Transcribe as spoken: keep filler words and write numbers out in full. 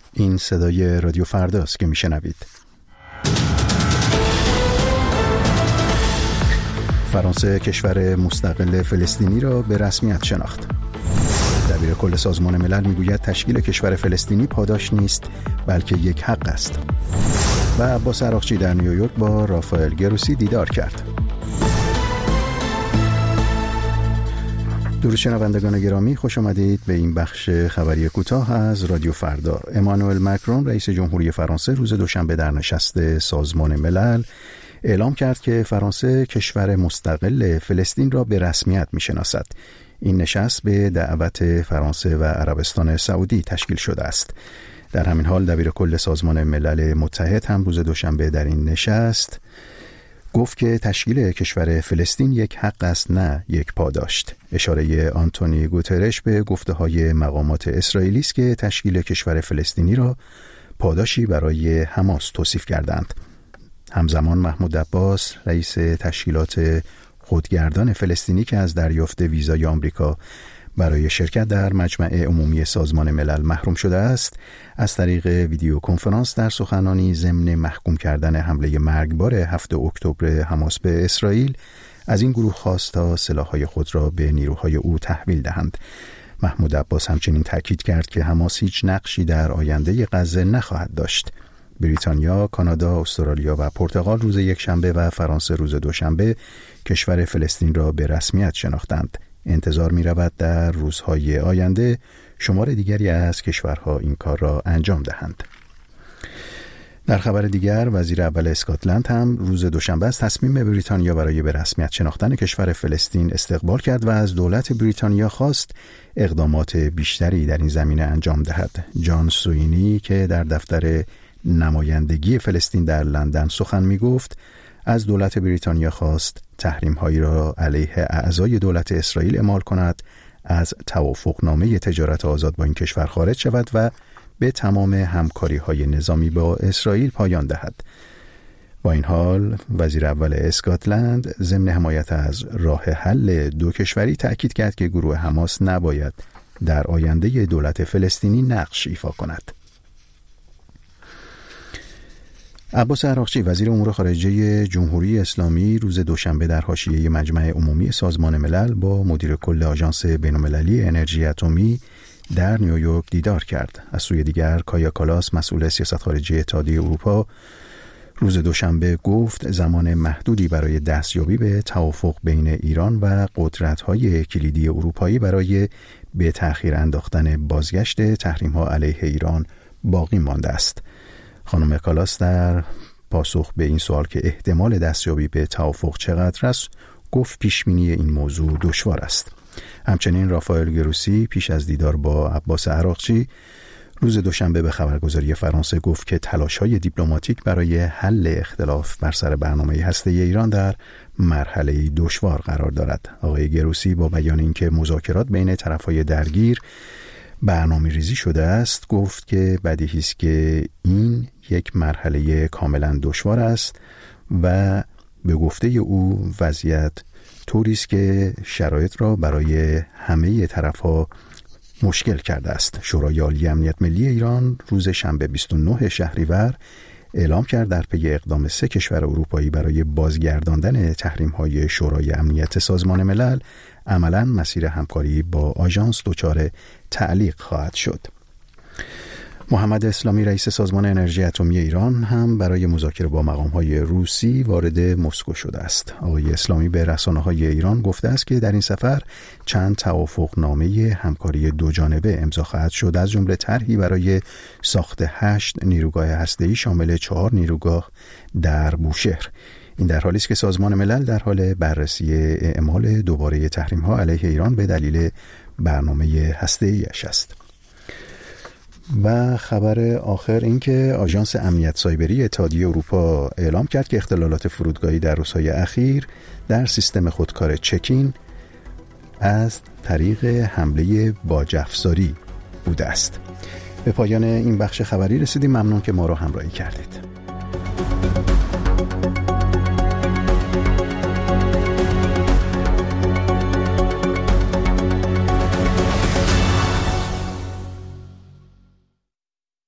این صدای رادیو فرداست که میشنوید. فرانسه کشور مستقل فلسطینی را به رسمیت شناخت. دبیر کل سازمان ملل میگوید تشکیل کشور فلسطینی پاداش نیست بلکه یک حق است. و عباس عراقچی در نیویورک با رافائل گروسی دیدار کرد. درود شنوندگان گرامی، خوش آمدید به این بخش خبری کوتاه از رادیو فردا. امانوئل مکرون رئیس جمهوری فرانسه روز دوشنبه در نشست سازمان ملل اعلام کرد که فرانسه کشور مستقل فلسطین را به رسمیت می‌شناسد. این نشست به دعوت فرانسه و عربستان سعودی تشکیل شده است. در همین حال دبیر کل سازمان ملل متحد هم روز دوشنبه در این نشست گفت که تشکیل کشور فلسطین یک حق است نه یک پاداش. اشاره آنتونی گوترش به گفته‌های مقامات اسرائیلی است که تشکیل کشور فلسطینی را پاداشی برای حماس توصیف کردند. همزمان محمود عباس رئیس تشکیلات خودگردان فلسطینی که از دریافت ویزای آمریکا برای شرکت در مجمع عمومی سازمان ملل محروم شده است، از طریق ویدیو کنفرانس در سخنانی ضمن محکوم کردن حمله مرگبار هفتم اکتبر حماس به اسرائیل از این گروه خواست تا سلاح‌های خود را به نیروهای او تحویل دهند. محمود عباس همچنین تاکید کرد که حماس هیچ نقشی در آینده غزه نخواهد داشت. بریتانیا، کانادا، استرالیا و پرتغال روز یکشنبه و فرانسه روز دوشنبه کشور فلسطین را به رسمیت شناختند. انتظار می رود در روزهای آینده شمار دیگری از کشورها این کار را انجام دهند. در خبر دیگر، وزیر اول اسکاتلند هم روز دوشنبه از تصمیم بریتانیا برای به رسمیت شناختن کشور فلسطین استقبال کرد و از دولت بریتانیا خواست اقدامات بیشتری در این زمینه انجام دهد. جان سوینی که در دفتر نمایندگی فلسطین در لندن سخن می گفت، از دولت بریتانیا خواست تحریم‌هایی را علیه اعضای دولت اسرائیل اعمال کند، از توافقنامه تجارت آزاد با این کشور خارج شود و به تمام همکاری‌های نظامی با اسرائیل پایان دهد. با این حال وزیر اول اسکاتلند ضمن حمایت از راه حل دو کشوری تأکید کرد که گروه حماس نباید در آینده دولت فلسطینی نقش ایفا کند. عباس عراقچی وزیر امور خارجه جمهوری اسلامی روز دوشنبه در حاشیه مجمع عمومی سازمان ملل با مدیر کل آژانس بین‌المللی انرژی اتمی در نیویورک دیدار کرد. از سوی دیگر کایا کالاس مسئول سیاست خارجی اتحادیه اروپا روز دوشنبه گفت زمان محدودی برای دستیابی به توافق بین ایران و قدرت‌های کلیدی اروپایی برای به تأخیر انداختن بازگشت تحریم‌ها علیه ایران باقی مانده است. خانم کالاس در پاسخ به این سوال که احتمال دستیابی به توافق چقدر است گفت پیشبینی این موضوع دشوار است. همچنین رافائل گروسی پیش از دیدار با عباس عراقچی روز دوشنبه به خبرگزاری فرانسه گفت که تلاش‌های دیپلماتیک برای حل اختلاف بر سر برنامه هسته‌ای ایران در مرحله دشوار قرار دارد. آقای گروسی با بیان اینکه مذاکرات بین طرف‌های درگیر برنامه ریزی شده است گفت که بدیهی است که این یک مرحله کاملا دشوار است و به گفته او وضعیت طوری است که شرایط را برای همه طرف‌ها مشکل کرده است. شورای عالی امنیت ملی ایران روز شنبه بیست و نه شهریور اعلام کرد در پی اقدام سه کشور اروپایی برای بازگرداندن تحریم‌های شورای امنیت سازمان ملل عملاً مسیر همکاری با آژانس دچار تعلیق خواهد شد. محمد اسلامی رئیس سازمان انرژی اتمی ایران هم برای مذاکره با مقام‌های روسی وارد مسکو شده است. آقای اسلامی به رسانه‌های ایران گفته است که در این سفر چند توافقنامه همکاری دو جانبه امضا خواهد شد، از جمله طرحی برای ساخت هشت نیروگاه هسته‌ای شامل چهار نیروگاه در بوشهر. این در حالی است که سازمان ملل در حال بررسی اعمال دوباره تحریم‌ها علیه ایران به دلیل برنامه هسته‌ایش است. و خبر آخر این که آژانس امنیت سایبری اتحادیه اروپا اعلام کرد که اختلالات فرودگاهی در روزهای اخیر در سیستم خودکار چکین از طریق حمله باج افزاری بوده است. به پایان این بخش خبری رسیدیم. ممنون که ما را همراهی کردید.